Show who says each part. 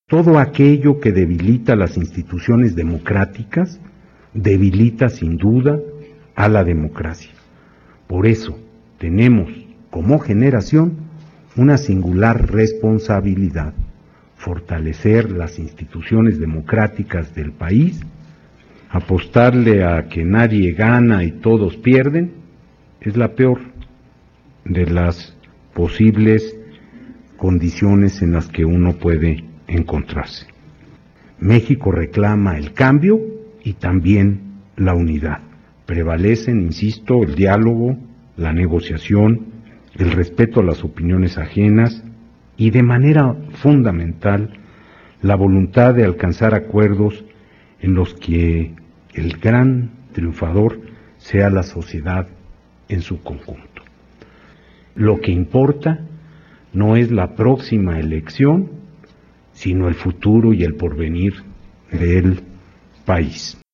Speaker 1: Todo aquello que debilita las instituciones democráticas, debilita sin duda a la democracia. Por eso tenemos como generación una singular responsabilidad: fortalecer las instituciones democráticas del país. Apostarle a que nadie gana y todos pierden es la peor de las posibles condiciones en las que uno puede encontrarse. México reclama el cambio y también la unidad. Prevalecen, insisto, el diálogo, la negociación, el respeto a las opiniones ajenas y, de manera fundamental, la voluntad de alcanzar acuerdos en los que el gran triunfador sea la sociedad en su conjunto. Lo que importa no es la próxima elección, sino el futuro y el porvenir del país.